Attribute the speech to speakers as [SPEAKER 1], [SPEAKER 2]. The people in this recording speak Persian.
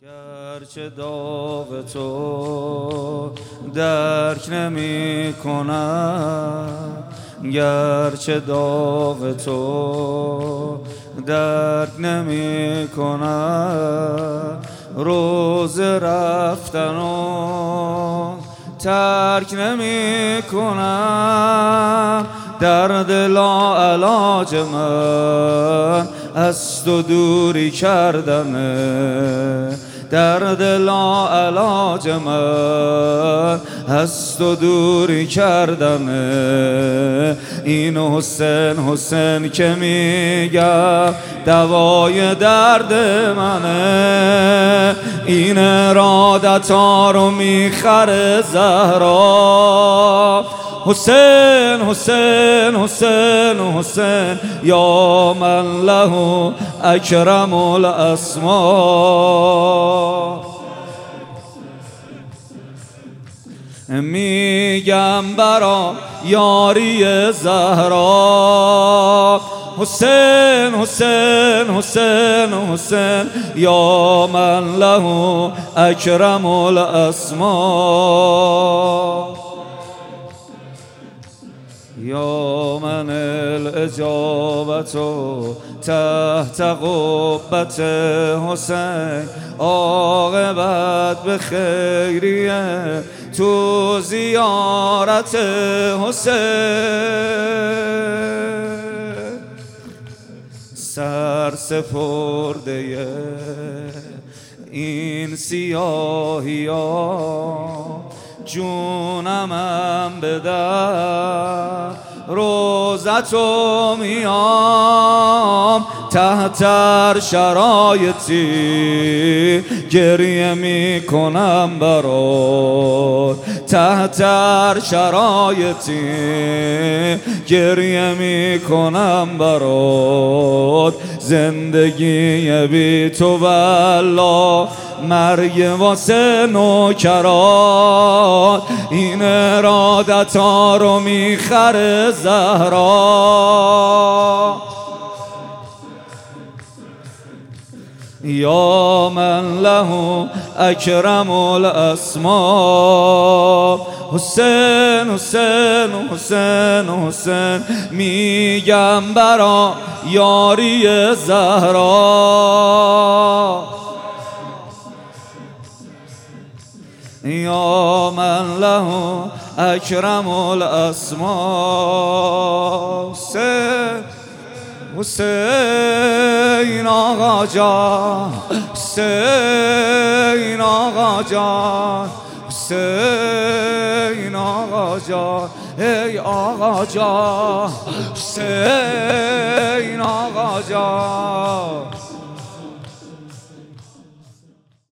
[SPEAKER 1] گرچه داغ تو درک نمی کنم، گرچه داغ تو درک نمی کنم، روز رفتن و ترک نمی کنم. درد لاعلاج من از تو دوری کردنه، درد لاعلاج من از تو دوری کردنه. این حسین حسین که میگم دوای درد منه، این ارادت ها رو میخره زهرا. حسین حسین حسین حسین یا من له اکرم الاسما. میگم برا یاری زهرا. حسین حسین حسین حسین یا من له اکرم الاسما. یا من الاجابت تحت قبت حسین، عاقبت به خیریه تو زیارت حسین. سر سپرده این سیاهی ها، جونمم بدر روزتو میام. تحت شرایطی گریه میکنم برات، تحت شرایطی گریه میکنم برات. زندگی بی تو والله مرگ واسه نوکرات، این ارادت ها رو میخره زهرا. یا من له اکرم الاسما. حسین حسین حسین حسین میگم برا یاری زهرا. یا من له اکرم الاسما. حسین حسین آقا جان، حسین آقا جان، حسین آقا جان، ای آقا جان، حسین آقا جان.